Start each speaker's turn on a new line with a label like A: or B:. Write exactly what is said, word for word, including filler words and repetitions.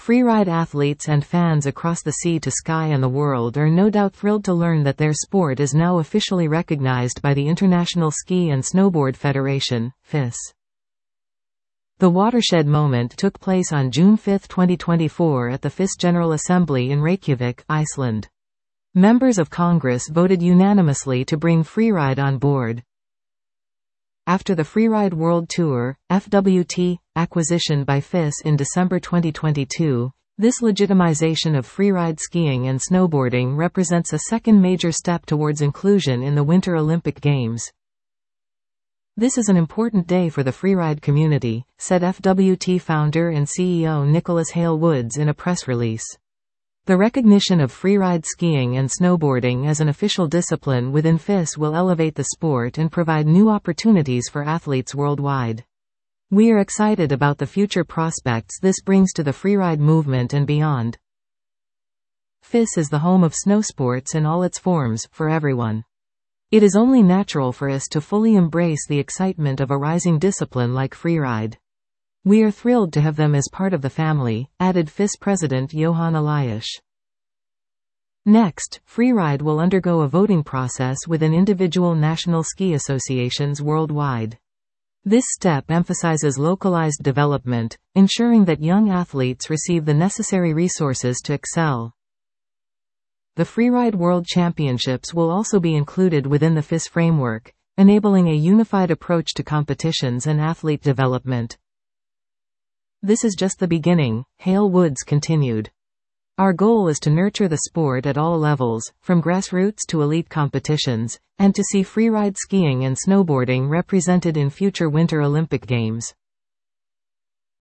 A: Freeride athletes and fans across the sea to sky and the world are no doubt thrilled to learn that their sport is now officially recognized by the International Ski and Snowboard Federation, F I S. The watershed moment took place on June fifth twenty twenty-four at the F I S General Assembly in Reykjavik, Iceland. Members of Congress voted unanimously to bring Freeride on board. After the Freeride World Tour, F W T, acquisition by F I S in December twenty twenty-two, this legitimization of freeride skiing and snowboarding represents a second major step towards inclusion in the Winter Olympic Games. This is an important day for the freeride community, said F W T founder and C E O Nicholas Hale Woods in a press release. The recognition of freeride skiing and snowboarding as an official discipline within F I S will elevate the sport and provide new opportunities for athletes worldwide. We are excited about the future prospects this brings to the freeride movement and beyond. F I S is the home of snowsports in all its forms, for everyone. It is only natural for us to fully embrace the excitement of a rising discipline like freeride. We are thrilled to have them as part of the family, added F I S President Johan Elias. Next, freeride will undergo a voting process within individual national ski associations worldwide. This step emphasizes localized development, ensuring that young athletes receive the necessary resources to excel. The Freeride World Championships will also be included within the F I S framework, enabling a unified approach to competitions and athlete development. This is just the beginning, Hale Woods continued. Our goal is to nurture the sport at all levels, from grassroots to elite competitions, and to see freeride skiing and snowboarding represented in future Winter Olympic Games.